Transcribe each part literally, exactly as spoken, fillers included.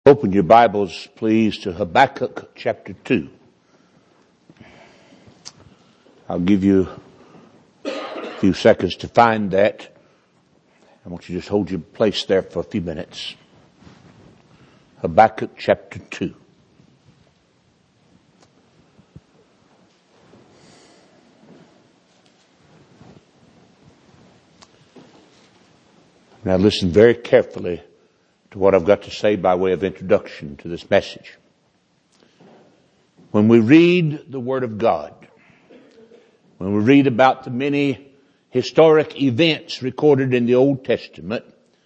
Open your Bibles, please, to Habakkuk chapter two. I'll give you a few seconds to find that. I want you to just hold your place there for a few minutes. Habakkuk chapter two. Now listen very carefully to what I've got to say by way of introduction to this message. When we read the Word of God, when we read about the many historic events recorded in the Old Testament,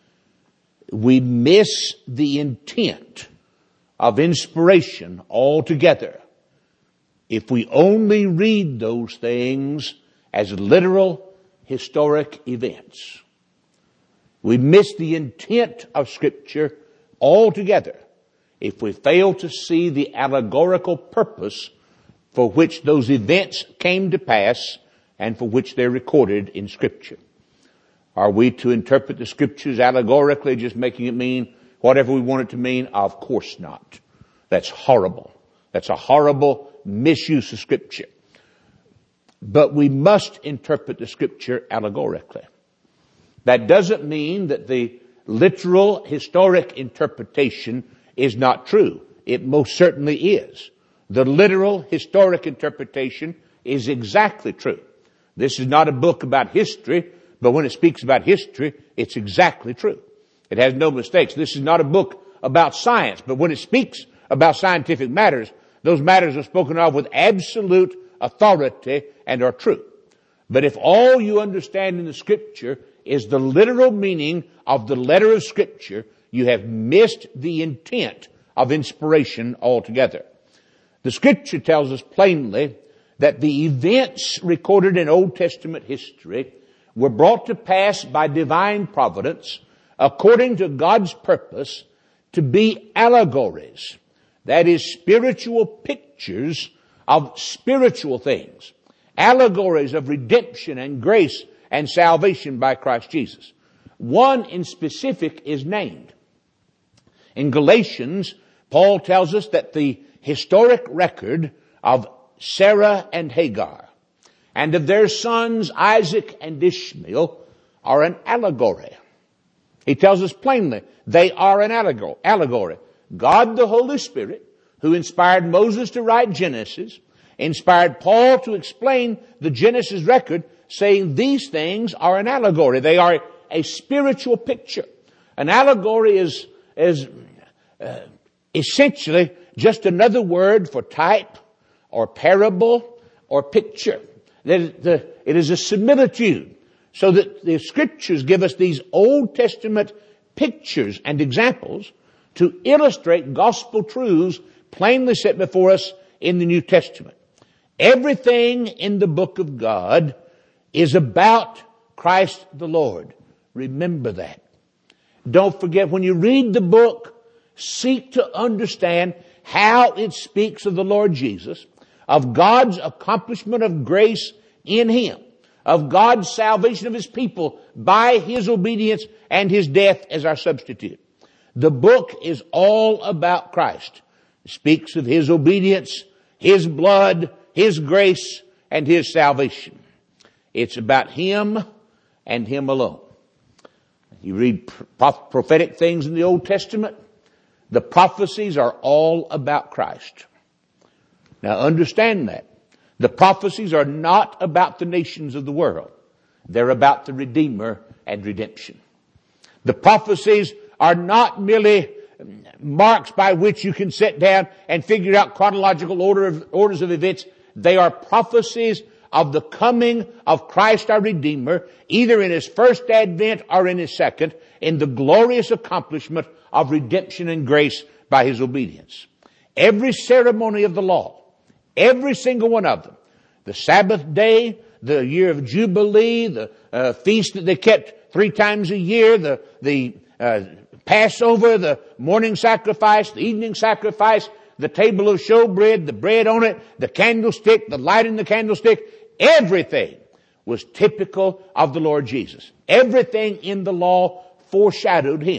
we miss the intent of inspiration altogether if we only read those things as literal historic events. We miss the intent of Scripture altogether if we fail to see the allegorical purpose for which those events came to pass and for which they're recorded in Scripture. Are we to interpret the Scriptures allegorically, just making it mean whatever we want it to mean? Of course not. That's horrible. That's a horrible misuse of Scripture. But we must interpret the Scripture allegorically. That doesn't mean that the literal historic interpretation is not true. It most certainly is. The literal historic interpretation is exactly true. This is not a book about history, but when it speaks about history, it's exactly true. It has no mistakes. This is not a book about science, but when it speaks about scientific matters, those matters are spoken of with absolute authority and are true. But if all you understand in the Scripture is the literal meaning of the letter of Scripture, you have missed the intent of inspiration altogether. The Scripture tells us plainly that the events recorded in Old Testament history were brought to pass by divine providence according to God's purpose to be allegories. That is, spiritual pictures of spiritual things. Allegories of redemption and grace and salvation by Christ Jesus. One in specific is named. In Galatians, Paul tells us that the historic record of Sarah and Hagar and of their sons Isaac and Ishmael are an allegory. He tells us plainly they are an allegory. God the Holy Spirit, who inspired Moses to write Genesis, inspired Paul to explain the Genesis record, saying these things are an allegory. They are a spiritual picture. An allegory is, is uh, essentially just another word for type or parable or picture. It is a similitude. So that the Scriptures give us these Old Testament pictures and examples to illustrate gospel truths plainly set before us in the New Testament. Everything in the book of God is about Christ the Lord. Remember that. Don't forget, when you read the book, seek to understand how it speaks of the Lord Jesus, of God's accomplishment of grace in Him, of God's salvation of His people by His obedience and His death as our substitute. The book is all about Christ. It speaks of His obedience, His blood, His grace, and His salvation. It's about Him and Him alone. You read prophetic things in the Old Testament, the prophecies are all about Christ. Now understand that. The prophecies are not about the nations of the world. They're about the Redeemer and redemption. The prophecies are not merely marks by which you can sit down and figure out chronological order of, orders of events. They are prophecies of the coming of Christ our Redeemer, either in His first advent or in His second, in the glorious accomplishment of redemption and grace by His obedience. Every ceremony of the law, every single one of them, the Sabbath day, the year of Jubilee, the uh, feast that they kept three times a year, the, the uh, Passover, the morning sacrifice, the evening sacrifice, the table of showbread, the bread on it, the candlestick, the light in the candlestick, everything was typical of the Lord Jesus. Everything in the law foreshadowed Him.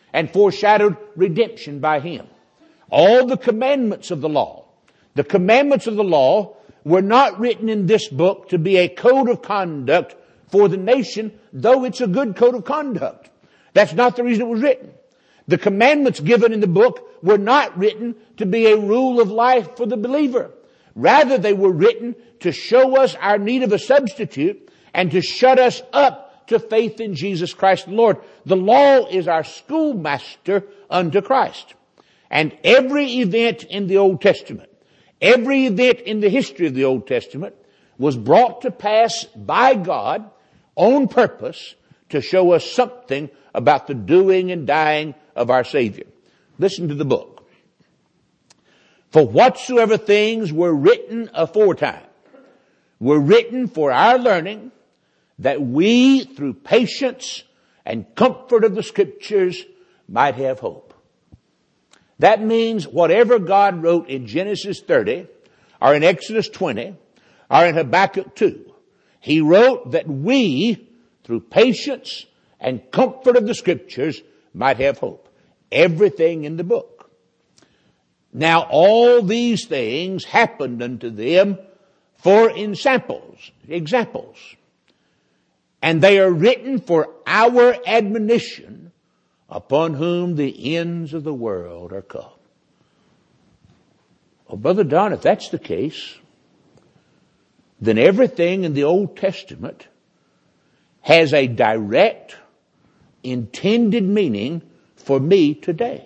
and foreshadowed redemption by him. All the commandments of the law, the commandments of the law were not written in this book to be a code of conduct for the nation, though it's a good code of conduct. That's not the reason it was written. The commandments given in the book were not written to be a rule of life for the believer. Rather, they were written to show us our need of a substitute and to shut us up to faith in Jesus Christ the Lord. The law is our schoolmaster unto Christ. And every event in the Old Testament, every event in the history of the Old Testament was brought to pass by God on purpose to show us something about the doing and dying of our Savior. Listen to the book. For whatsoever things were written aforetime were written for our learning, that we through patience and comfort of the Scriptures might have hope. That means whatever God wrote in Genesis thirty, or in Exodus twenty, or in Habakkuk two, He wrote that we, through patience and comfort of the Scriptures, might have hope. Everything in the book. Now all these things happened unto them for ensamples, examples. And they are written for our admonition, upon whom the ends of the world are come. Well, Brother Don, if that's the case, then everything in the Old Testament has a direct, intended meaning for me today.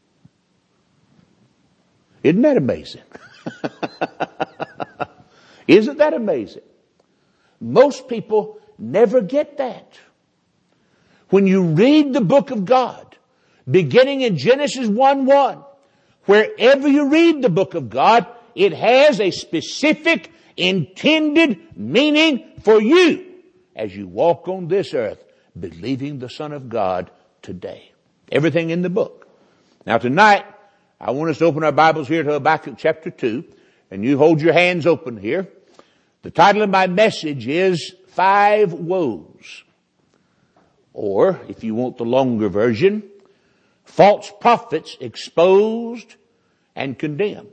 Isn't that amazing? Isn't that amazing? Most people never get that. When you read the book of God, beginning in Genesis one one, wherever you read the book of God, it has a specific, intended meaning for you as you walk on this earth, believing the Son of God today. Everything in the book. Now tonight, I want us to open our Bibles here to Habakkuk chapter two, and you hold your hands open here. The title of my message is Five Woes. Or, if you want the longer version, False Prophets Exposed and Condemned.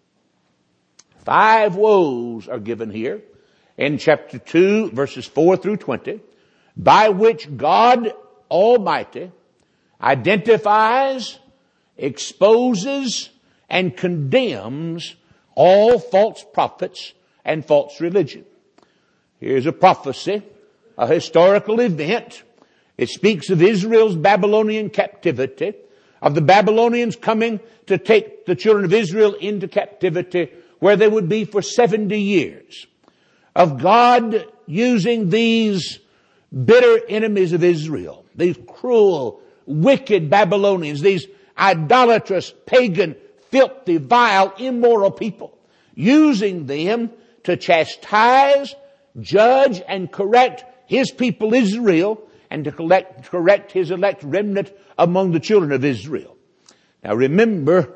Five woes are given here in chapter two, verses four through twenty, by which God Almighty identifies, exposes, and condemns all false prophets and false religion. Here's a prophecy, a historical event. It speaks of Israel's Babylonian captivity, of the Babylonians coming to take the children of Israel into captivity where they would be for seventy years. Of God using these bitter enemies of Israel, these cruel, wicked Babylonians, these idolatrous, pagan, filthy, vile, immoral people, using them to chastise, judge, and correct His people Israel, and to collect, correct His elect remnant among the children of Israel. Now remember,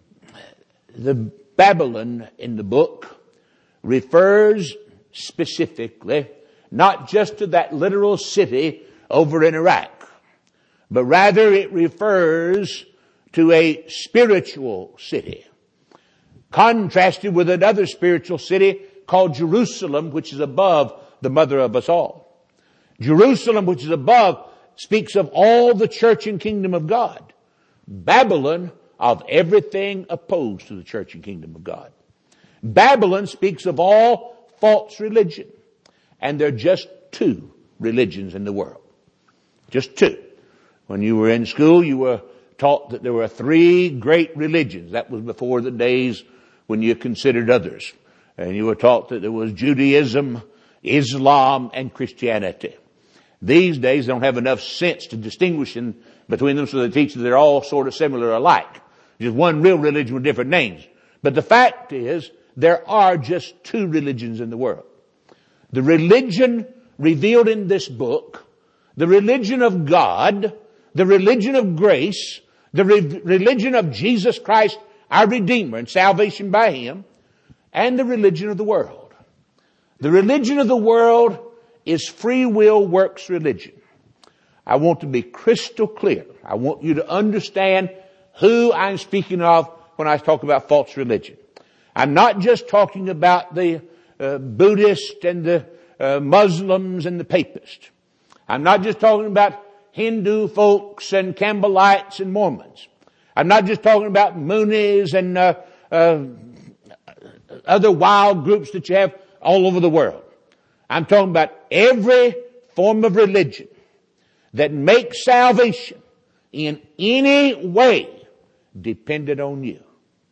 the Babylon in the book refers specifically not just to that literal city over in Iraq, but rather it refers to a spiritual city, contrasted with another spiritual city called Jerusalem, which is above the mother of us all. Jerusalem, which is above, speaks of all the church and kingdom of God. Babylon, of everything opposed to the church and kingdom of God. Babylon speaks of all false religion. And there are just two religions in the world. Just two. When you were in school, you were taught that there were three great religions. That was before the days when you considered others. And you were taught that there was Judaism, Islam, and Christianity. These days they don't have enough sense to distinguish in between them, so they teach that they're all sort of similar alike. Just one real religion with different names. But the fact is, there are just two religions in the world. The religion revealed in this book, the religion of God, the religion of grace, the re- religion of Jesus Christ, our Redeemer, and salvation by Him, and the religion of the world. The religion of the world is free will works religion. I want to be crystal clear. I want you to understand who I'm speaking of when I talk about false religion. I'm not just talking about the uh, Buddhists and the uh, Muslims and the Papists. I'm not just talking about Hindu folks and Campbellites and Mormons. I'm not just talking about Moonies and uh, uh, other wild groups that you have all over the world. I'm talking about every form of religion that makes salvation in any way dependent on you.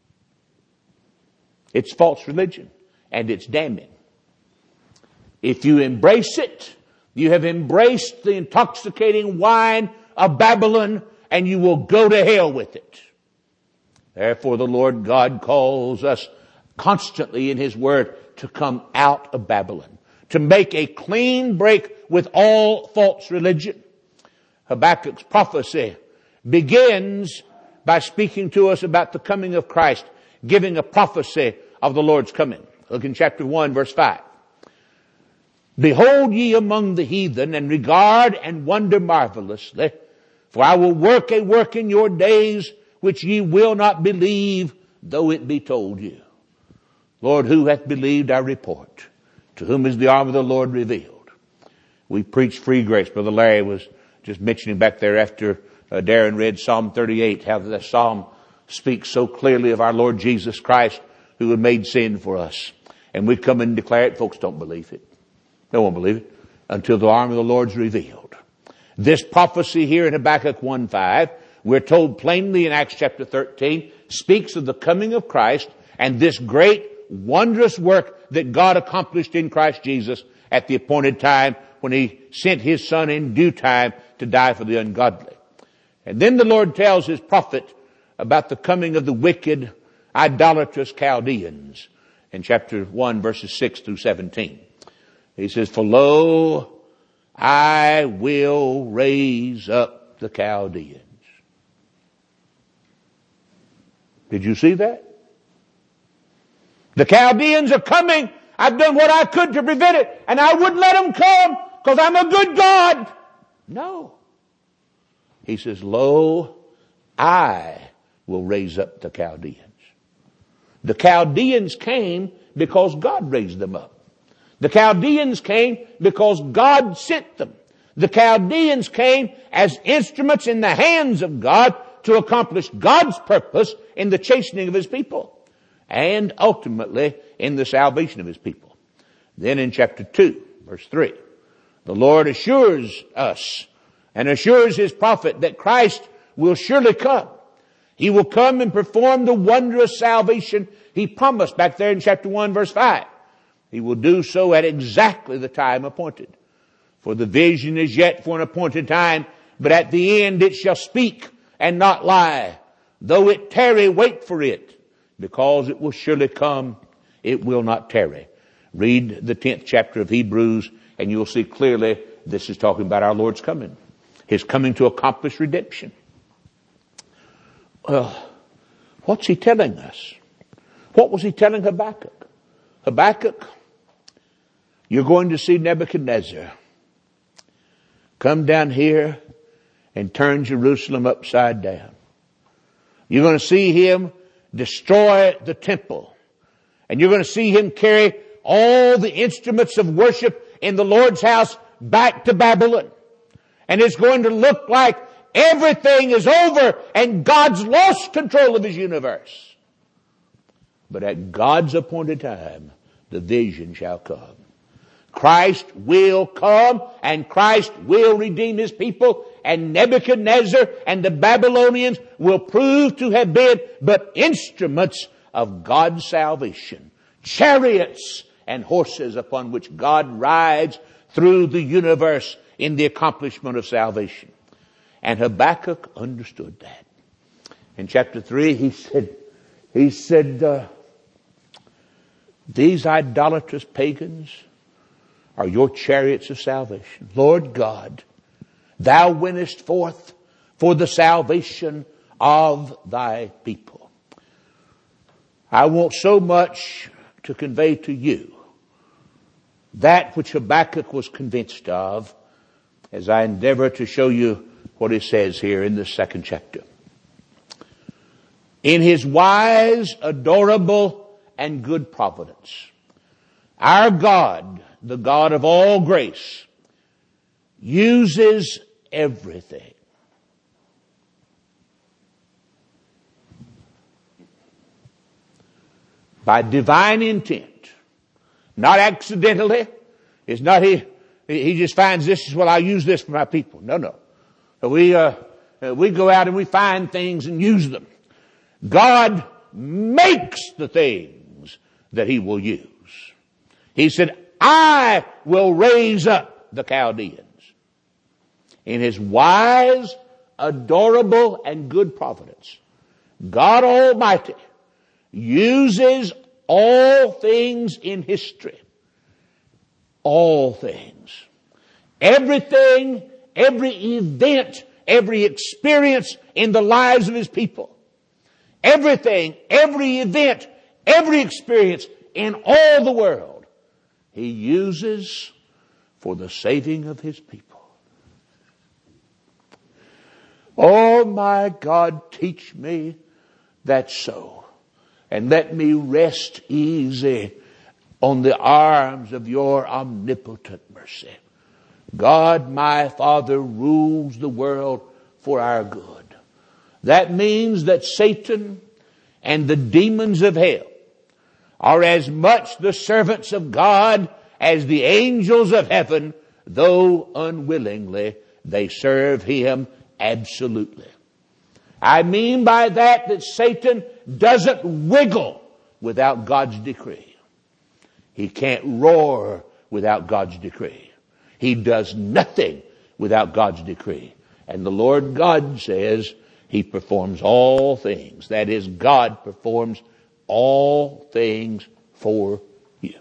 It's false religion, and it's damning. If you embrace it, you have embraced the intoxicating wine of Babylon, and you will go to hell with it. Therefore, the Lord God calls us constantly in His Word to come out of Babylon, to make a clean break with all false religion. Habakkuk's prophecy begins by speaking to us about the coming of Christ, giving a prophecy of the Lord's coming. Look in chapter one, verse five. Behold ye among the heathen, and regard and wonder marvelously, for I will work a work in your days which ye will not believe, though it be told you. Lord, who hath believed our report? To whom is the arm of the Lord revealed? We preach free grace. Brother Larry was just mentioning back there after uh, Darren read Psalm thirty-eight, how the psalm speaks so clearly of our Lord Jesus Christ, who had made sin for us. And we come and declare it. Folks don't believe it. They won't believe it until the arm of the Lord's revealed. This prophecy here in Habakkuk one five, we're told plainly in Acts chapter thirteen, speaks of the coming of Christ and this great, wondrous work that God accomplished in Christ Jesus at the appointed time when He sent His Son in due time to die for the ungodly. And then the Lord tells His prophet about the coming of the wicked, idolatrous Chaldeans in chapter one, verses six through seventeen. He says, for lo, I will raise up the Chaldeans. Did you see that? The Chaldeans are coming. I've done what I could to prevent it, and I wouldn't let them come because I'm a good God. No. He says, lo, I will raise up the Chaldeans. The Chaldeans came because God raised them up. The Chaldeans came because God sent them. The Chaldeans came as instruments in the hands of God to accomplish God's purpose in the chastening of His people and ultimately in the salvation of His people. Then in chapter two, verse three, the Lord assures us and assures His prophet that Christ will surely come. He will come and perform the wondrous salvation He promised back there in chapter one, verse five. He will do so at exactly the time appointed. For the vision is yet for an appointed time, but at the end it shall speak and not lie. Though it tarry, wait for it, because it will surely come. It will not tarry. Read the tenth chapter of Hebrews, and you'll see clearly this is talking about our Lord's coming. His coming to accomplish redemption. Well, what's He telling us? What was He telling Habakkuk? Habakkuk, you're going to see Nebuchadnezzar come down here and turn Jerusalem upside down. You're going to see him destroy the temple. And you're going to see him carry all the instruments of worship in the Lord's house back to Babylon. And it's going to look like everything is over and God's lost control of His universe. But at God's appointed time, the vision shall come. Christ will come and Christ will redeem His people, and Nebuchadnezzar and the Babylonians will prove to have been but instruments of God's salvation. Chariots and horses upon which God rides through the universe in the accomplishment of salvation. And Habakkuk understood that. In chapter three, he said, he said, uh, these idolatrous pagans are your chariots of salvation. Lord God, Thou wentest forth for the salvation of Thy people. I want so much to convey to you that which Habakkuk was convinced of as I endeavor to show you what it says here in the second chapter. In his wise, adorable, and good providence, our God, the God of all grace, uses everything. By divine intent. Not accidentally. It's not he, he just finds this is, well, I'll use this for my people. No, no. We, uh, we go out and we find things and use them. God makes the things that he will use. He said, I will raise up the Chaldeans. In his wise, adorable, and good providence, God Almighty uses all things in history. All things. Everything, every event, every experience in the lives of his people. Everything, every event, every experience in all the world, he uses for the saving of his people. Oh my God, teach me that so. And let me rest easy on the arms of your omnipotent mercy. God, my Father, rules the world for our good. That means that Satan and the demons of hell are as much the servants of God as the angels of heaven, though unwillingly they serve him absolutely. I mean by that that Satan doesn't wiggle without God's decree. He can't roar without God's decree. He does nothing without God's decree. And the Lord God says he performs all things. That is, God performs all things for you.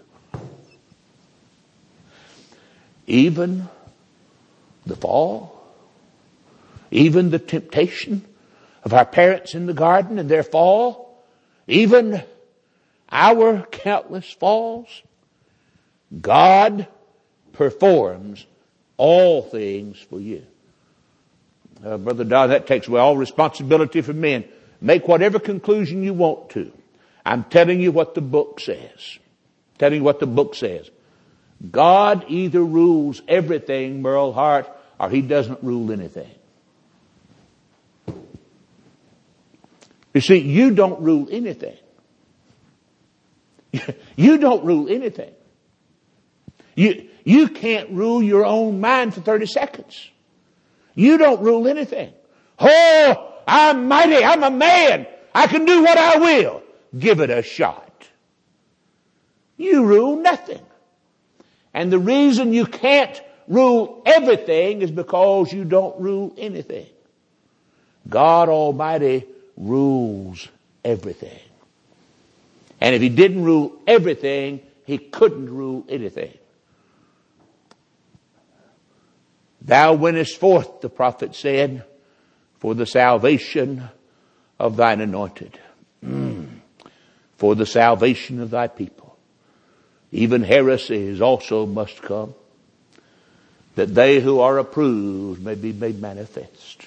Even the fall, even the temptation of our parents in the garden and their fall, even our countless falls, God performs all things for you. Uh, Brother Don, that takes away all responsibility from men. Make whatever conclusion you want to. I'm telling you what the book says. Telling you what the book says. God either rules everything, Merle Hart, or he doesn't rule anything. You see, you don't rule anything. You don't rule anything. You, you can't rule your own mind for thirty seconds. You don't rule anything. Oh, I'm mighty. I'm a man. I can do what I will. Give it a shot. You rule nothing. And the reason you can't rule everything is because you don't rule anything. God Almighty rules everything. And if he didn't rule everything, he couldn't rule anything. Thou wentest forth, the prophet said, for the salvation of thine anointed. Mm. For the salvation of thy people. Even heresies also must come, that they who are approved may be made manifest.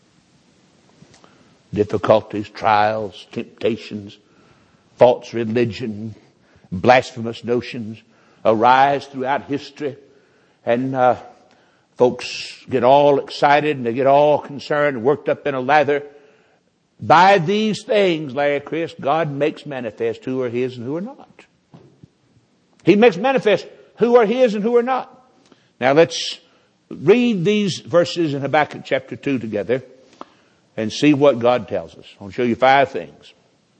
Difficulties, trials, temptations, false religion, blasphemous notions arise throughout history, and uh, folks get all excited and they get all concerned and worked up in a lather. By these things, Larry Chris, God makes manifest who are his and who are not. He makes manifest who are his and who are not. Now let's read these verses in Habakkuk chapter two together and see what God tells us. I'll show you five things.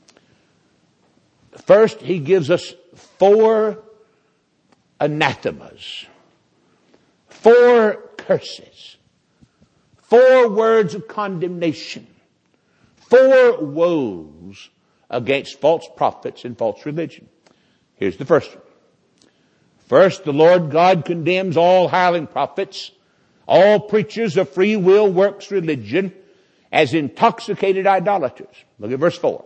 First, he gives us four anathemas, four curses, four words of condemnation, four woes against false prophets and false religion. Here's the first one. First, the Lord God condemns all hireling prophets, all preachers of free will works religion, as intoxicated idolaters. Look at verse four.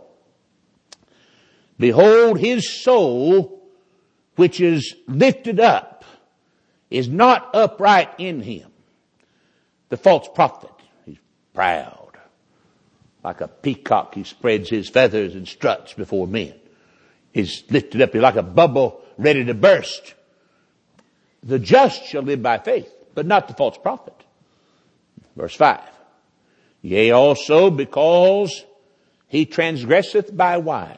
Behold, his soul, which is lifted up, is not upright in him, The false prophet, he's proud. Like a peacock, he spreads his feathers and struts before men. He's lifted up, he's like a bubble ready to burst. The just shall live by faith, but not the false prophet. Verse five. Yea, also because he transgresseth by wine.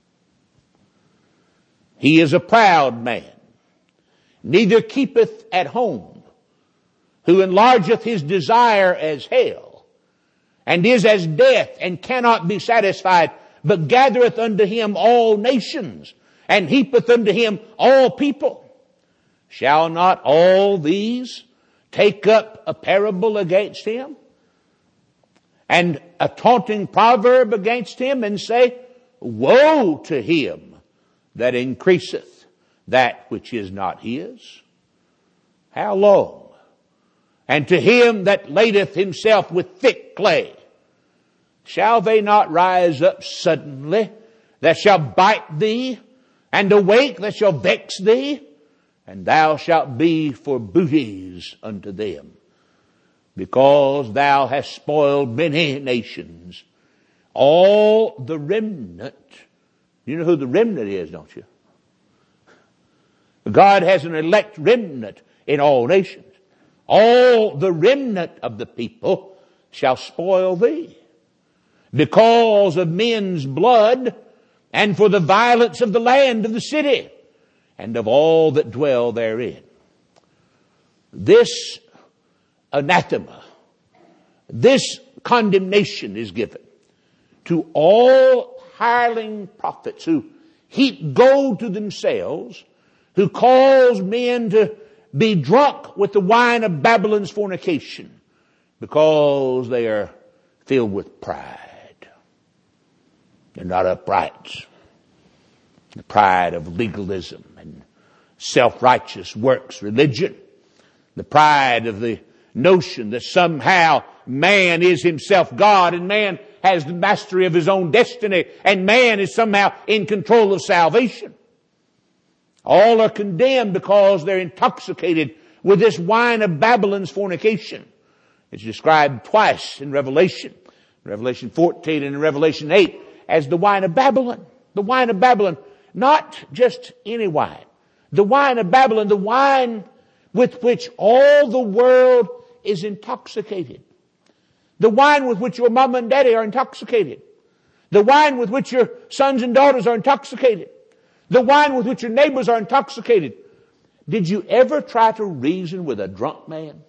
He is a proud man, neither keepeth at home, who enlargeth his desire as hell, and is as death, and cannot be satisfied, but gathereth unto him all nations, and heapeth unto him all people. Shall not all these take up a parable against him, and a taunting proverb against him, and say, Woe to him that increaseth that which is not his? How long? And to him that ladeth himself with thick clay, shall they not rise up suddenly, that shall bite thee, and awake that shall vex thee? And thou shalt be for booties unto them, because thou hast spoiled many nations. All the remnant. You know who the remnant is, don't you? God has an elect remnant in all nations. All the remnant of the people shall spoil thee, because of men's blood, and for the violence of the land of the city, and of all that dwell therein. This anathema, this condemnation is given to all hireling prophets who heap gold to themselves, who cause men to be drunk with the wine of Babylon's fornication, because they are filled with pride. They're not upright. The pride of legalism and self-righteous works religion. The pride of the notion that somehow man is himself God, and man has the mastery of his own destiny, and man is somehow in control of salvation. All are condemned because they're intoxicated with this wine of Babylon's fornication. It's described twice in Revelation, Revelation fourteen and in Revelation eight, as the wine of Babylon. The wine of Babylon, not just any wine. The wine of Babylon, the wine with which all the world is intoxicated. The wine with which your mama and daddy are intoxicated. The wine with which your sons and daughters are intoxicated. The wine with which your neighbors are intoxicated. Did you ever try to reason with a drunk man?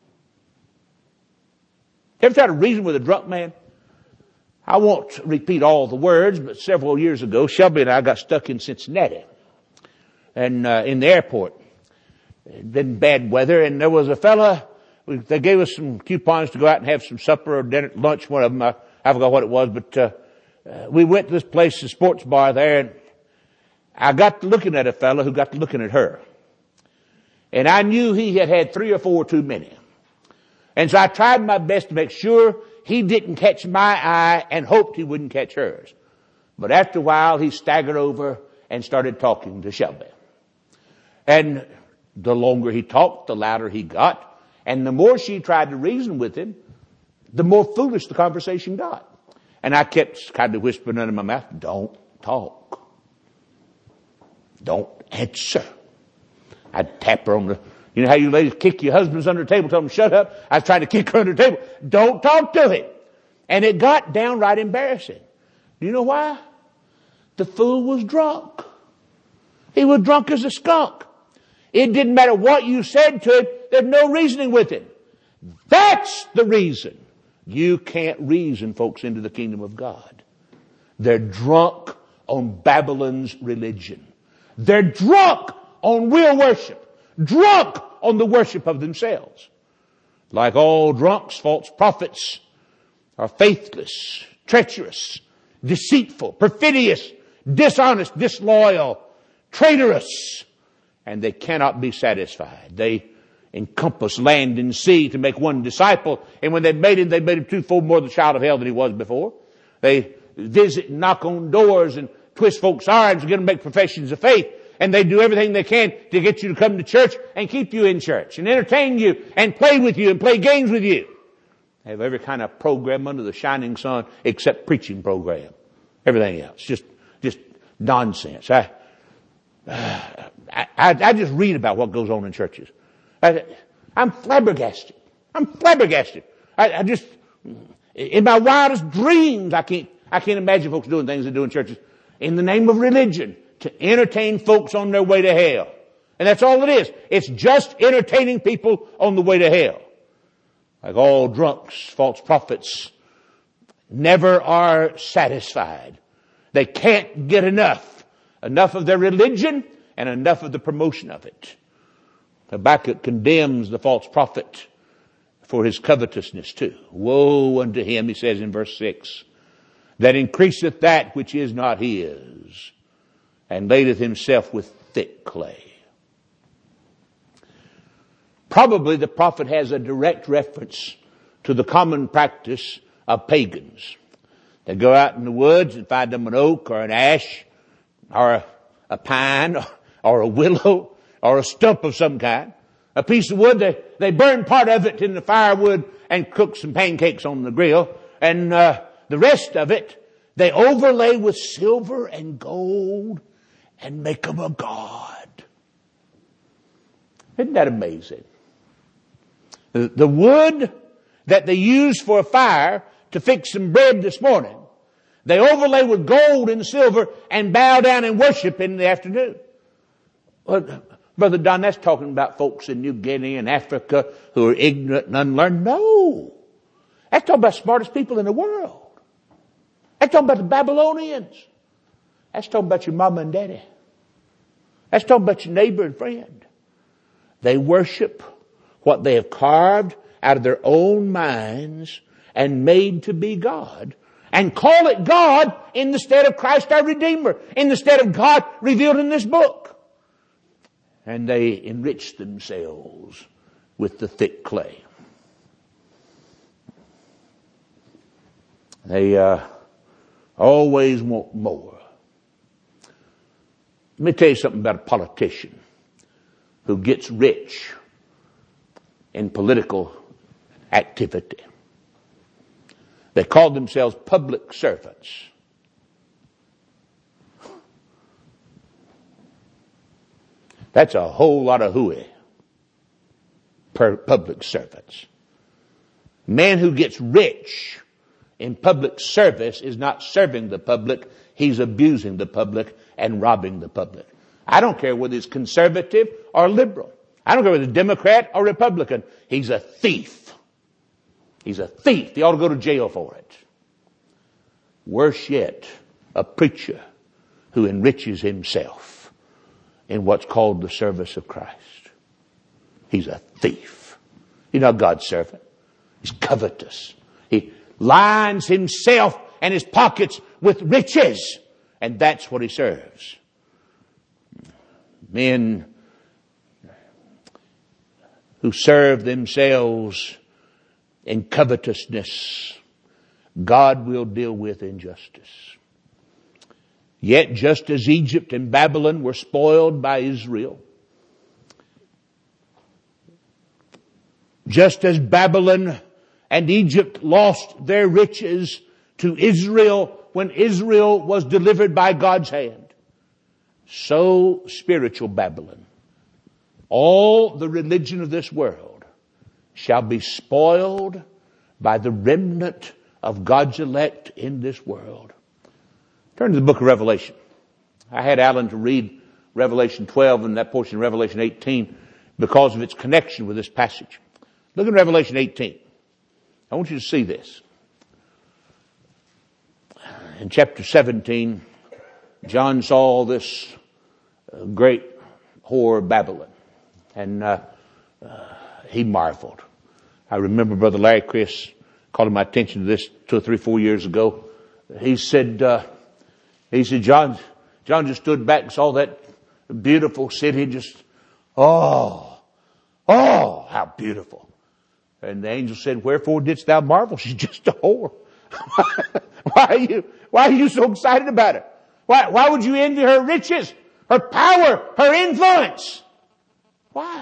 Ever try to reason with a drunk man? I won't repeat all the words, but several years ago, Shelby and I got stuck in Cincinnati, and uh, in the airport. It'd been bad weather, and there was a fella. They gave us some coupons to go out and have some supper or dinner, lunch. One of them, I, I forgot what it was, but uh, uh, we went to this place, a sports bar there, and I got to looking at a fella who got to looking at her, and I knew he had had three or four too many, and so I tried my best to make sure he didn't catch my eye and hoped he wouldn't catch hers. But after a while, he staggered over and started talking to Shelby. And the longer he talked, the louder he got. And the more she tried to reason with him, the more foolish the conversation got. And I kept kind of whispering under my mouth, don't talk. Don't answer. I'd tap her on the... You know how you ladies kick your husbands under the table, tell them shut up? I was trying to kick her under the table. Don't talk to him. And it got downright embarrassing. Do you know why? The fool was drunk. He was drunk as a skunk. It didn't matter what you said to him. There's no reasoning with him. That's the reason you can't reason folks into the kingdom of God. They're drunk on Babylon's religion. They're drunk on real worship. Drunk on the worship of themselves. Like all drunks, false prophets are faithless, treacherous, deceitful, perfidious, dishonest, disloyal, traitorous, and they cannot be satisfied. They encompass land and sea to make one disciple, and when they made him, they made him twofold more the child of hell than he was before. They visit and knock on doors and twist folks' arms and get them to make professions of faith. and they do everything they can to get you to come to church and keep you in church and entertain you and play with you and play games with you. They have every kind of program under the shining sun except preaching program. Everything else, just, just nonsense. I, uh, I, I just read about what goes on in churches. I, I'm flabbergasted. I'm flabbergasted. I, I just, in my wildest dreams, I can't, I can't imagine folks doing things they do in churches in the name of religion to entertain folks on their way to hell. And that's all it is. It's just entertaining people on the way to hell. Like all drunks, false prophets never are satisfied. They can't get enough. Enough of their religion and enough of the promotion of it. Habakkuk condemns the false prophet for his covetousness too. Woe unto him, he says in verse six, that increaseth that which is not his, and ladeth himself with thick clay. Probably the prophet has a direct reference to the common practice of pagans. They go out in the woods and find them an oak or an ash or a, a pine or a willow or a stump of some kind. A piece of wood, they, they burn part of it in the firewood and cook some pancakes on the grill. And uh, the rest of it, they overlay with silver and gold and make them a god. Isn't that amazing? The, the wood that they used for a fire to fix some bread this morning, they overlay with gold and silver and bow down and worship in the afternoon. Well, Brother Don, that's talking about folks in New Guinea and Africa who are ignorant and unlearned. No. That's talking about the smartest people in the world. That's talking about the Babylonians. That's talking about your mama and daddy. That's talking about your neighbor and friend. They worship what they have carved out of their own minds and made to be God, and call it God in the stead of Christ our Redeemer, in the stead of God revealed in this book. And they enrich themselves with the thick clay. They uh, always want more. Let me tell you something about a politician who gets rich in political activity. They call themselves public servants. That's a whole lot of hooey. Per public servants. Man who gets rich in public service is not serving the public. He's abusing the public and robbing the public. I don't care whether he's conservative or liberal. I don't care whether he's Democrat or Republican. He's a thief. He's a thief. He ought to go to jail for it. Worse yet, a preacher who enriches himself in what's called the service of Christ. He's a thief. He's not God's servant. He's covetous. He lines himself and his pockets with riches, and that's what he serves. Men who serve themselves in covetousness, God will deal with in justice. Yet just as Egypt and Babylon were spoiled by Israel, just as Babylon and Egypt lost their riches to Israel when Israel was delivered by God's hand, so spiritual Babylon, all the religion of this world, shall be spoiled by the remnant of God's elect in this world. Turn to the book of Revelation. I had Alan to read Revelation twelve and that portion of Revelation eighteen because of its connection with this passage. Look at Revelation eighteen. I want you to see this. In chapter seventeen, John saw this great whore Babylon, and uh, uh, he marveled. I remember Brother Larry Chris calling my attention to this two or three, four years ago. He said, uh, he said, John, John just stood back and saw that beautiful city just, oh, oh, how beautiful. And the angel said, wherefore didst thou marvel? She's just a whore. Why are you, why are you so excited about her? Why, why would you envy her riches? her power, her influence. Why?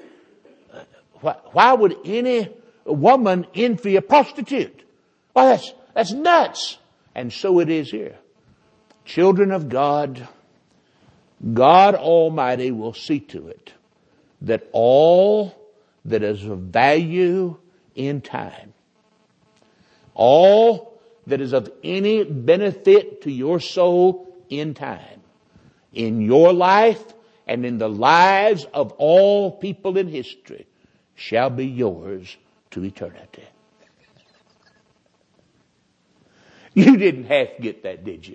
Why would any woman envy a prostitute? Well, that's, that's nuts. And so it is here. Children of God, God Almighty will see to it that all that is of value in time, all that is of any benefit to your soul in time, in your life and in the lives of all people in history, shall be yours to eternity. You didn't have to get that, did you?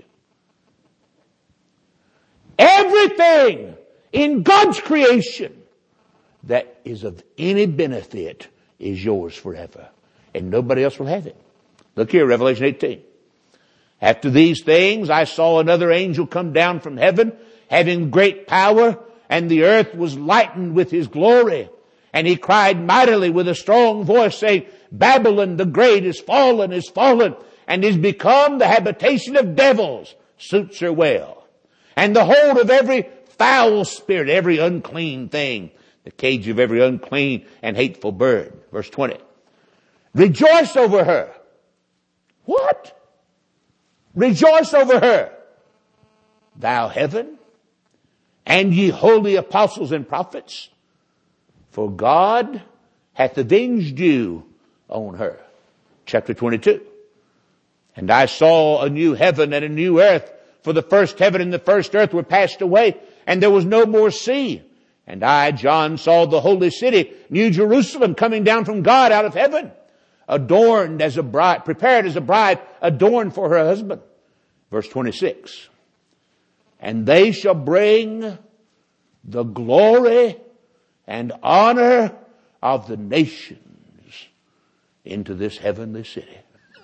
Everything in God's creation that is of any benefit is yours forever. And nobody else will have it. Look here, Revelation eighteen. After these things, I saw another angel come down from heaven, having great power, and the earth was lightened with his glory. And he cried mightily with a strong voice, saying, Babylon the great is fallen, is fallen, and is become the habitation of devils. Suits her well. And the hold of every foul spirit, every unclean thing, the cage of every unclean and hateful bird. Verse twenty. Rejoice over her. What? Rejoice over her, thou heaven, and ye holy apostles and prophets, for God hath avenged you on her. Chapter twenty-two. And I saw a new heaven and a new earth, for the first heaven and the first earth were passed away, and there was no more sea. And I, John, saw the holy city, New Jerusalem, coming down from God out of heaven, adorned as a bride, prepared as a bride, adorned for her husband. Verse twenty-six. And they shall bring the glory and honor of the nations into this heavenly city.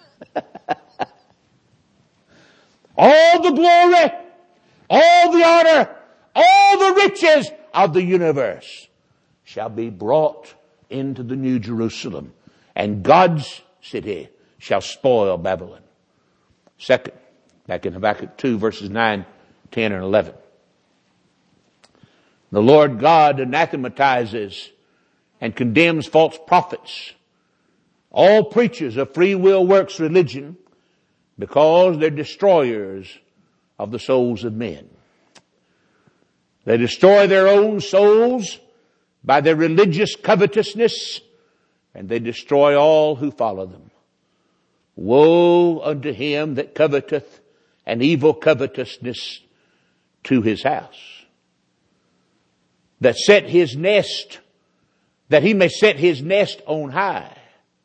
All the glory, all the honor, all the riches of the universe shall be brought into the New Jerusalem, and God's city shall spoil Babylon. Second, back in Habakkuk two, verses nine, ten, and eleven. The Lord God anathematizes and condemns false prophets, all preachers of free will works religion, because they're destroyers of the souls of men. They destroy their own souls by their religious covetousness, and they destroy all who follow them. Woe unto him that coveteth an evil covetousness to his house, that set his nest, that he may set his nest on high.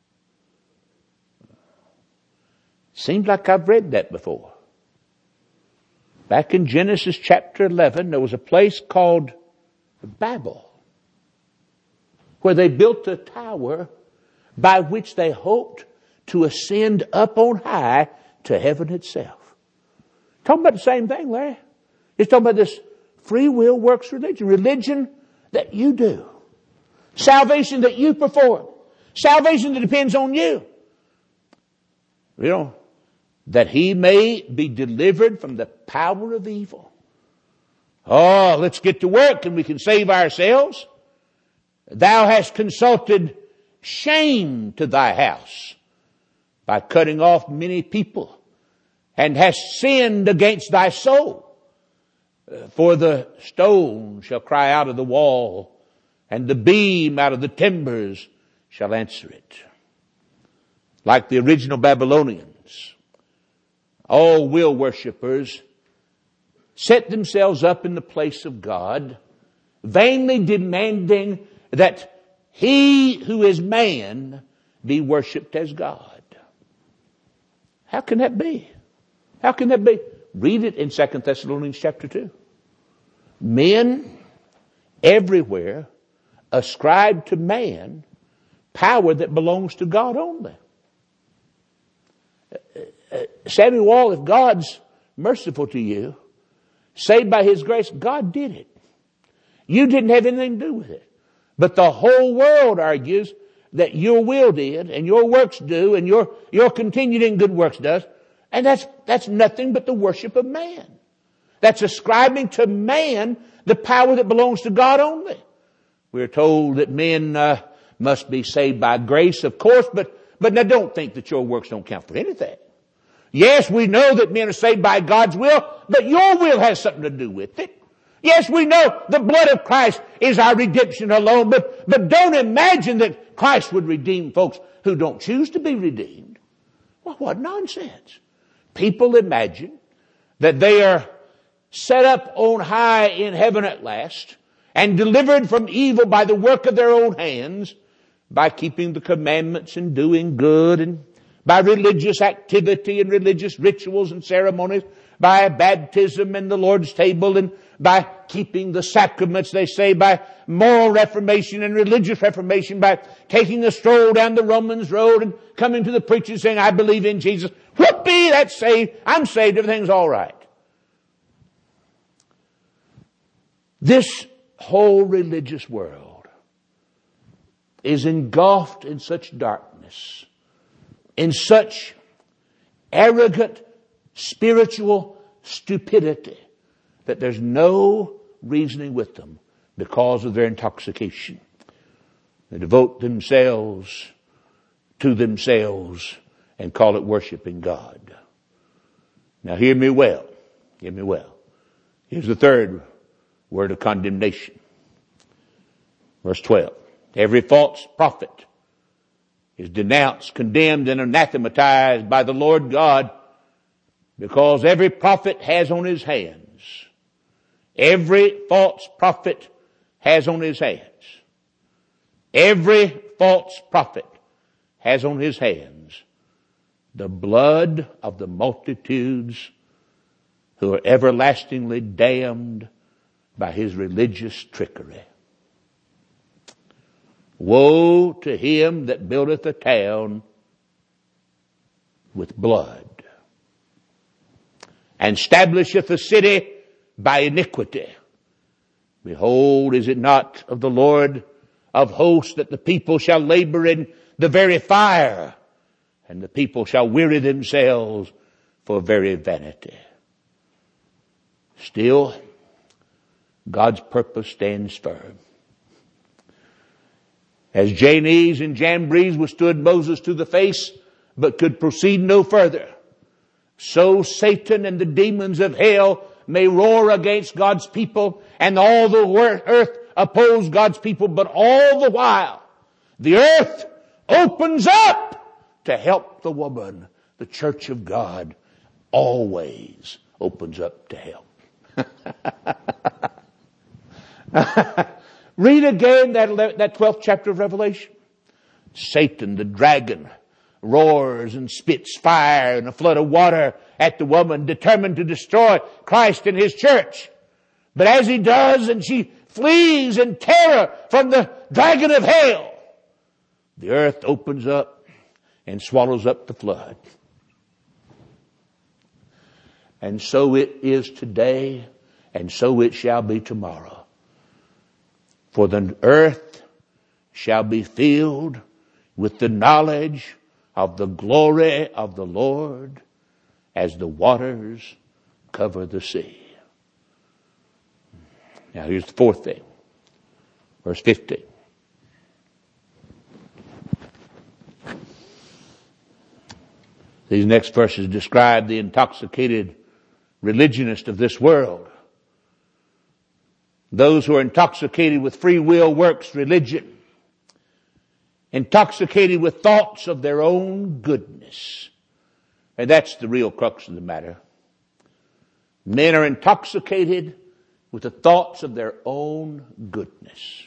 Seems like I've read that before. Back in Genesis chapter eleven, there was a place called Babel, where they built a tower by which they hoped to ascend up on high to heaven itself. Talking about the same thing, Larry. It's talking about this free will works religion. Religion that you do. Salvation that you perform. Salvation that depends on you. You know, that he may be delivered from the power of evil. Oh, let's get to work and we can save ourselves. Thou hast consulted shame to thy house by cutting off many people, and hast sinned against thy soul. For the stone shall cry out of the wall, and the beam out of the timbers shall answer it. Like the original Babylonians, all will worshippers set themselves up in the place of God, vainly demanding that he who is man be worshipped as God. How can that be? How can that be? Read it in Second Thessalonians chapter two. Men everywhere ascribe to man power that belongs to God only. Samuel Wall, if God's merciful to you, saved by his grace, God did it. You didn't have anything to do with it. But the whole world argues that your will did, and your works do, and your, your continued in good works does. And that's, that's nothing but the worship of man. That's ascribing to man the power that belongs to God only. We're told that men uh, must be saved by grace, of course, but, but now don't think that your works don't count for anything. Yes, we know that men are saved by God's will, but your will has something to do with it. Yes, we know the blood of Christ is our redemption alone, but, but don't imagine that Christ would redeem folks who don't choose to be redeemed. Well, what nonsense. People imagine that they are set up on high in heaven at last and delivered from evil by the work of their own hands, by keeping the commandments and doing good, and by religious activity and religious rituals and ceremonies, by baptism and the Lord's table, and by keeping the sacraments, they say, by moral reformation and religious reformation, by taking a stroll down the Romans road and coming to the preacher saying, I believe in Jesus. Whoopee, that's saved. I'm saved. Everything's all right. This whole religious world is engulfed in such darkness, in such arrogant spiritual stupidity, that there's no reasoning with them because of their intoxication. They devote themselves to themselves and call it worshiping God. Now hear me well. Hear me well. Here's the third word of condemnation. Verse twelve. Every false prophet is denounced, condemned, and anathematized by the Lord God, because every prophet has on his hands. Every false prophet has on his hands. Every false prophet has on his hands the blood of the multitudes who are everlastingly damned by his religious trickery. Woe to him that buildeth a town with blood, and establisheth a city by iniquity. Behold, is it not of the Lord of hosts that the people shall labor in the very fire, and the people shall weary themselves for very vanity? Still, God's purpose stands firm. As Jannes and Jambres withstood Moses to the face, but could proceed no further, so Satan and the demons of hell may roar against God's people, and all the earth oppose God's people, but all the while, the earth opens up to help the woman. The church of God always opens up to help. Read again that, that twelfth chapter of Revelation. Satan, the dragon, roars and spits fire and a flood of water at the woman, determined to destroy Christ and his church. But as he does, and she flees in terror from the dragon of hell, the earth opens up and swallows up the flood. And so it is today, and so it shall be tomorrow. For the earth shall be filled with the knowledge of the glory of the Lord as the waters cover the sea. Now here's the fourth thing. Verse fifteen. These next verses describe the intoxicated religionist of this world. Those who are intoxicated with free will works religion. Intoxicated with thoughts of their own goodness. And that's the real crux of the matter. Men are intoxicated with the thoughts of their own goodness.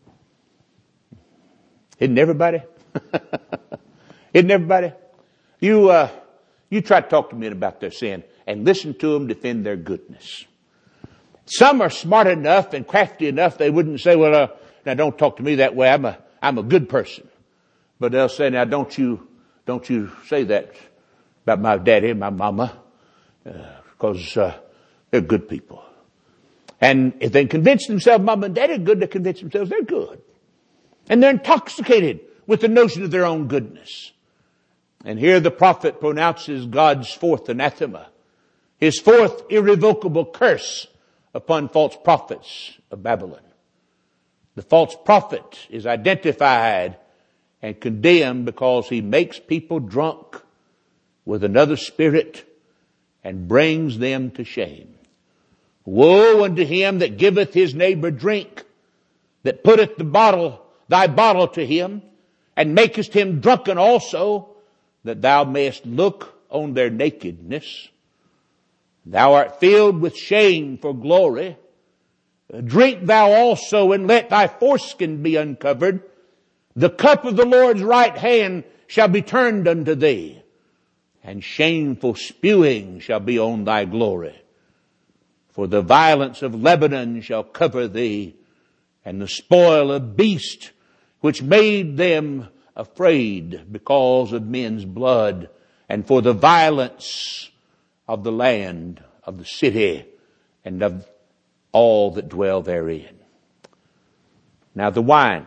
Isn't everybody? Isn't everybody? You, uh, you try to talk to men about their sin and listen to them defend their goodness. Some are smart enough and crafty enough, they wouldn't say, well, uh, now don't talk to me that way. I'm a, I'm a good person. But they'll say, now don't you, don't you say that about my daddy and my mama, uh, because, uh, they're good people. And if they convince themselves mama and daddy are good, they convince themselves they're good. And they're intoxicated with the notion of their own goodness. And here the prophet pronounces God's fourth anathema. His fourth irrevocable curse upon false prophets of Babylon. The false prophet is identified and condemned because he makes people drunk with another spirit and brings them to shame. Woe unto him that giveth his neighbor drink, that putteth the bottle, thy bottle to him, and makest him drunken also, that thou mayest look on their nakedness. Thou art filled with shame for glory. Drink thou also, and let thy foreskin be uncovered. The cup of the Lord's right hand shall be turned unto thee, and shameful spewing shall be on thy glory. For the violence of Lebanon shall cover thee, and the spoil of beasts which made them afraid because of men's blood, and for the violence of the land, of the city, and of all that dwell therein. Now the wine.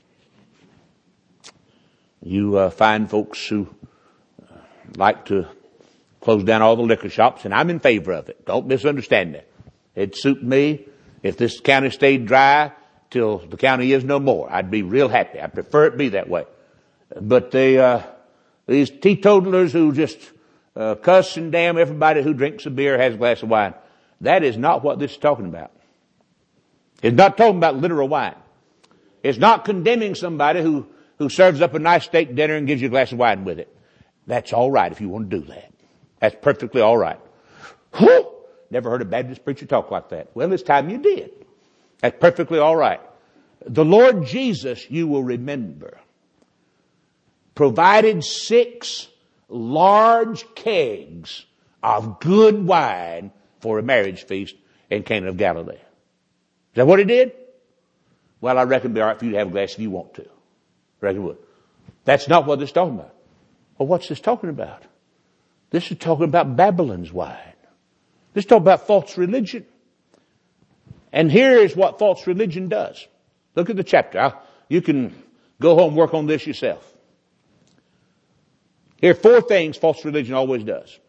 You uh, find folks who uh, like to close down all the liquor shops, and I'm in favor of it. Don't misunderstand that. It'd suit me if this county stayed dry till the county is no more. I'd be real happy. I prefer it be that way. But they, uh, these teetotalers who just uh, cuss and damn everybody who drinks a beer, has a glass of wine, that is not what this is talking about. It's not talking about literal wine. It's not condemning somebody who, who serves up a nice steak dinner and gives you a glass of wine with it. That's all right if you want to do that. That's perfectly all right. Whew! Never heard a Baptist preacher talk like that. Well, it's time you did. That's perfectly all right. The Lord Jesus, you will remember, provided six large kegs of good wine for a marriage feast in Cana of Galilee. Is that what he did? Well, I reckon it'd be all right for you to have a glass if you want to. I reckon it would. That's not what this is talking about. Well, what's this talking about? This is talking about Babylon's wine. This is talking about false religion. And here is what false religion does. Look at the chapter. I'll, you can go home and work on this yourself. Here are four things false religion always does.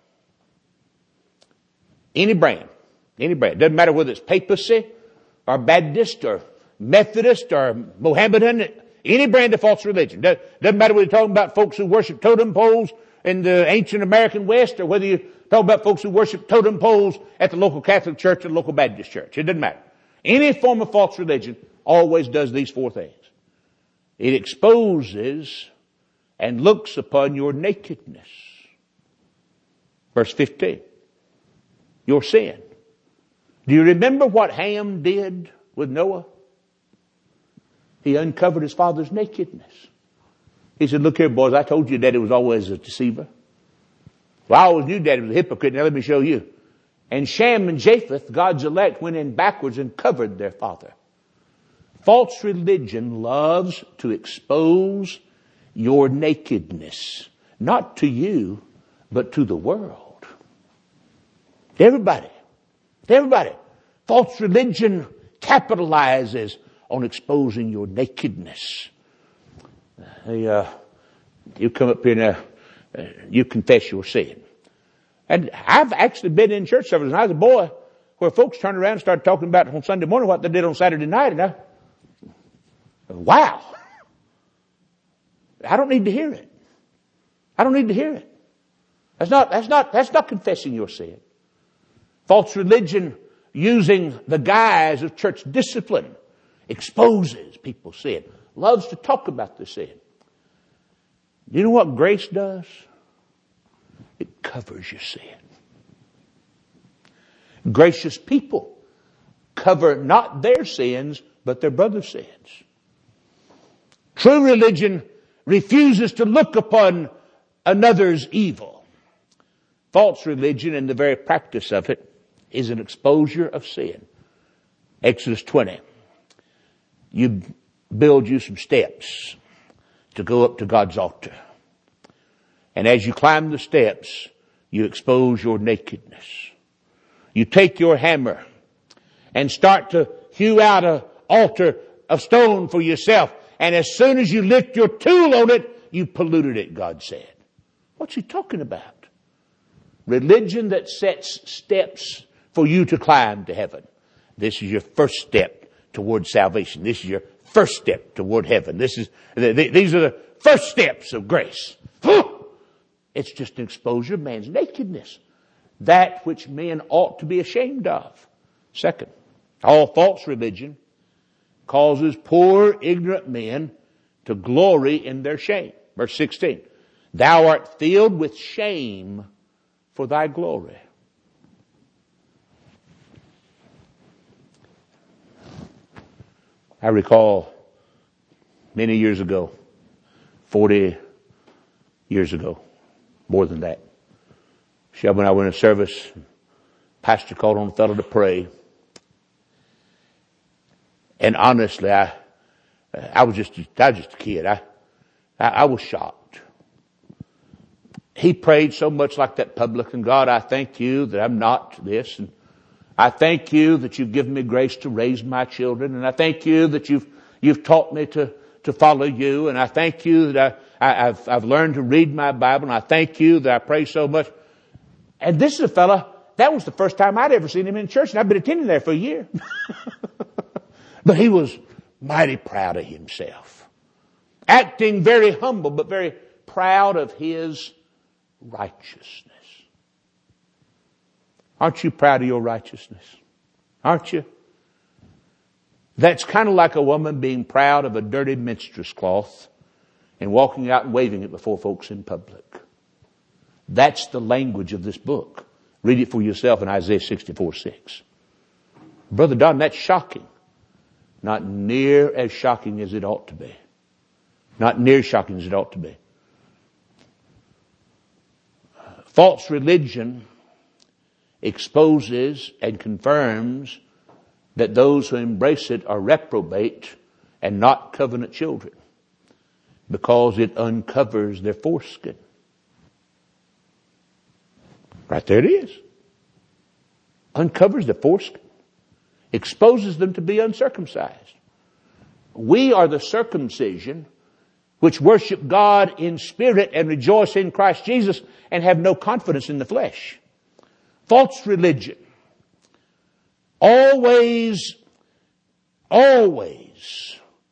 Any brand. Any brand. Doesn't matter whether it's papacy or Baptist or Methodist or Mohammedan. Any brand of false religion. Doesn't matter whether you're talking about folks who worship totem poles in the ancient American West or whether you talk about folks who worship totem poles at the local Catholic church or the local Baptist church. It doesn't matter. Any form of false religion always does these four things. It exposes and looks upon your nakedness. Verse fifteen. Your sin. Do you remember what Ham did with Noah? He uncovered his father's nakedness. He said, look here, boys, I told you Daddy was always a deceiver. Well, I always knew Daddy was a hypocrite. Now let me show you. And Shem and Japheth, God's elect, went in backwards and covered their father. False religion loves to expose your nakedness. Not to you, but to the world. To everybody. To everybody. False religion capitalizes on exposing your nakedness. Hey, uh, you come up here now, uh, you confess your sin. And I've actually been in church services when I was a boy where folks turned around and started talking about on Sunday morning what they did on Saturday night. And I, wow. I don't need to hear it. I don't need to hear it. That's not, that's not, that's not confessing your sin. False religion using the guise of church discipline exposes people's sin. Loves to talk about the sin. Do you know what grace does? It covers your sin. Gracious people cover not their sins, but their brother's sins. True religion refuses to look upon another's evil. False religion and the very practice of it is an exposure of sin. Exodus twenty. You build you some steps to go up to God's altar. And as you climb the steps, you expose your nakedness. You take your hammer and start to hew out an altar of stone for yourself. And as soon as you lift your tool on it, you polluted it, God said. What's he talking about? Religion that sets steps for you to climb to heaven. This is your first step toward salvation. This is your first step toward heaven. This is, these are the first steps of grace. It's just an exposure of man's nakedness. That which men ought to be ashamed of. Second, all false religion causes poor, ignorant men to glory in their shame. Verse sixteen. Thou art filled with shame for thy glory. I recall many years ago, forty years ago, more than that. Shelby and I were in a service. Pastor called on a fellow to pray. And honestly, I, I was just, I was just a kid. I, I, I was shocked. He prayed so much like that publican. God, I thank you that I'm not this. And I thank you that you've given me grace to raise my children. And I thank you that you've, you've taught me to, to follow you. And I thank you that I, I, I've, I've learned to read my Bible. And I thank you that I pray so much. And this is a fella, that was the first time I'd ever seen him in church. And I've been attending there for a year. But he was mighty proud of himself. Acting very humble, but very proud of his righteousness. Aren't you proud of your righteousness? Aren't you? That's kind of like a woman being proud of a dirty menstruous cloth and walking out and waving it before folks in public. That's the language of this book. Read it for yourself in Isaiah sixty-four six. Brother Don, that's shocking. Not near as shocking as it ought to be. Not near as shocking as it ought to be. False religion exposes and confirms that those who embrace it are reprobate and not covenant children, because it uncovers their foreskin. Right there it is. Uncovers the foreskin. Exposes them to be uncircumcised. We are the circumcision which worship God in spirit and rejoice in Christ Jesus and have no confidence in the flesh. False religion always, always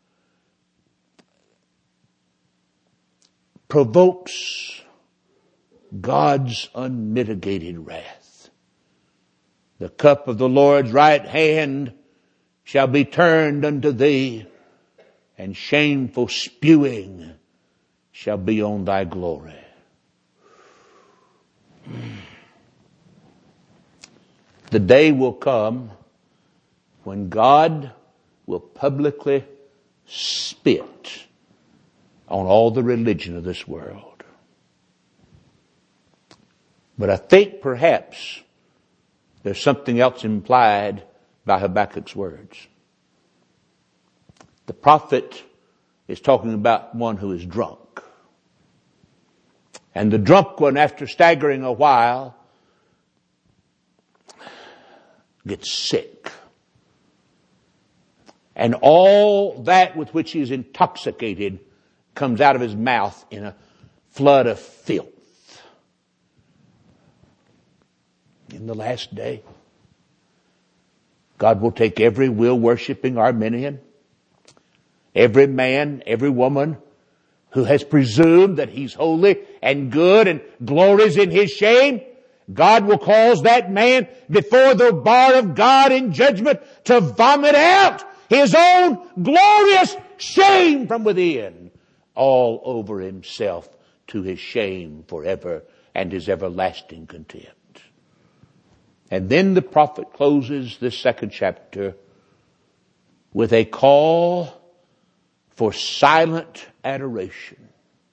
provokes God's unmitigated wrath. The cup of the Lord's right hand shall be turned unto thee, and shameful spewing shall be on thy glory. The day will come when God will publicly spit on all the religion of this world. But I think perhaps there's something else implied by Habakkuk's words. The prophet is talking about one who is drunk. And the drunk one, after staggering a while, gets sick. And all that with which he is intoxicated comes out of his mouth in a flood of filth. In the last day, God will take every will-worshipping Arminian, every man, every woman who has presumed that he's holy and good and glories in his shame. God will cause that man before the bar of God in judgment to vomit out his own glorious shame from within all over himself, to his shame forever and his everlasting contempt. And then the prophet closes this second chapter with a call for silent adoration.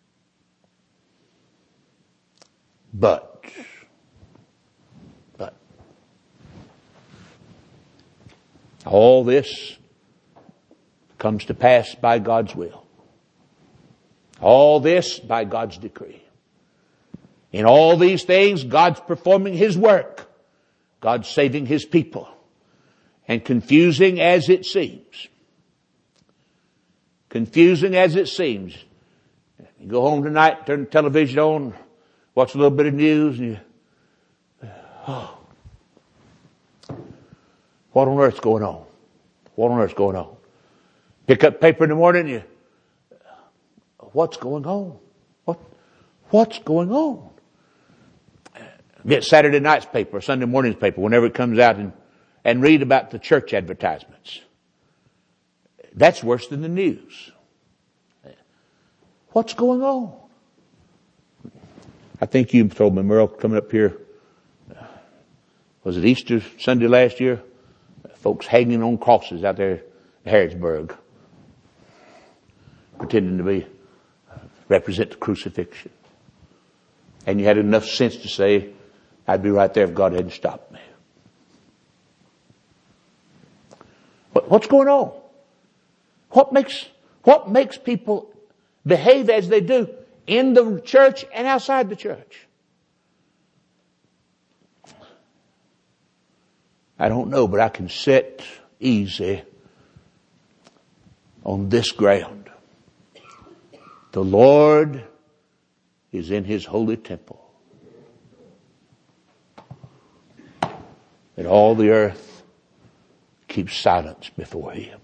But, but, all this comes to pass by God's will. All this by God's decree. In all these things, God's performing His work. God's saving His people. And confusing as it seems. Confusing as it seems. You go home tonight, turn the television on, watch a little bit of news, and you Oh. What on earth's going on? What on earth's going on? Pick up paper in the morning, you, what's going on? What, what's going on? Get Saturday night's paper, Sunday morning's paper, whenever it comes out, and, and read about the church advertisements. That's worse than the news. What's going on? I think you told me, Merle, coming up here, was it Easter Sunday last year? Folks hanging on crosses out there in Harrodsburg, pretending to be, represent the crucifixion. And you had enough sense to say, I'd be right there if God hadn't stopped me. But what's going on? What makes, what makes people behave as they do in the church and outside the church? I don't know, but I can sit easy on this ground. The Lord is in His holy temple. And all the earth keeps silence before Him.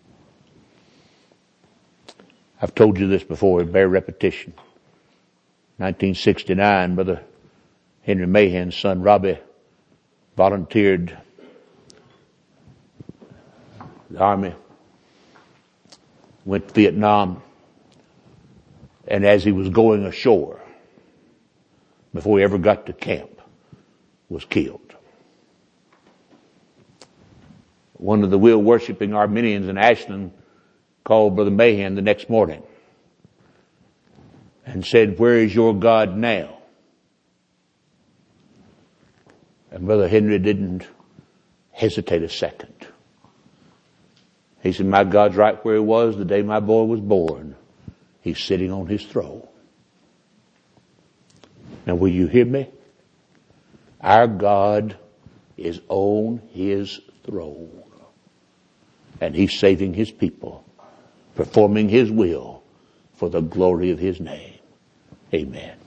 I've told you this before, it bears repetition. nineteen sixty-nine, Brother Henry Mahan's son Robbie volunteered the Army, went to Vietnam, and as he was going ashore, before he ever got to camp, was killed. One of the wheel-worshipping Armenians in Ashland called Brother Mahan the next morning and said, "Where is your God now?" And Brother Henry didn't hesitate a second. He said, "My God's right where He was the day my boy was born. He's sitting on His throne." Now will you hear me? Our God is on His throne. And He's saving His people, performing His will for the glory of His name. Amen.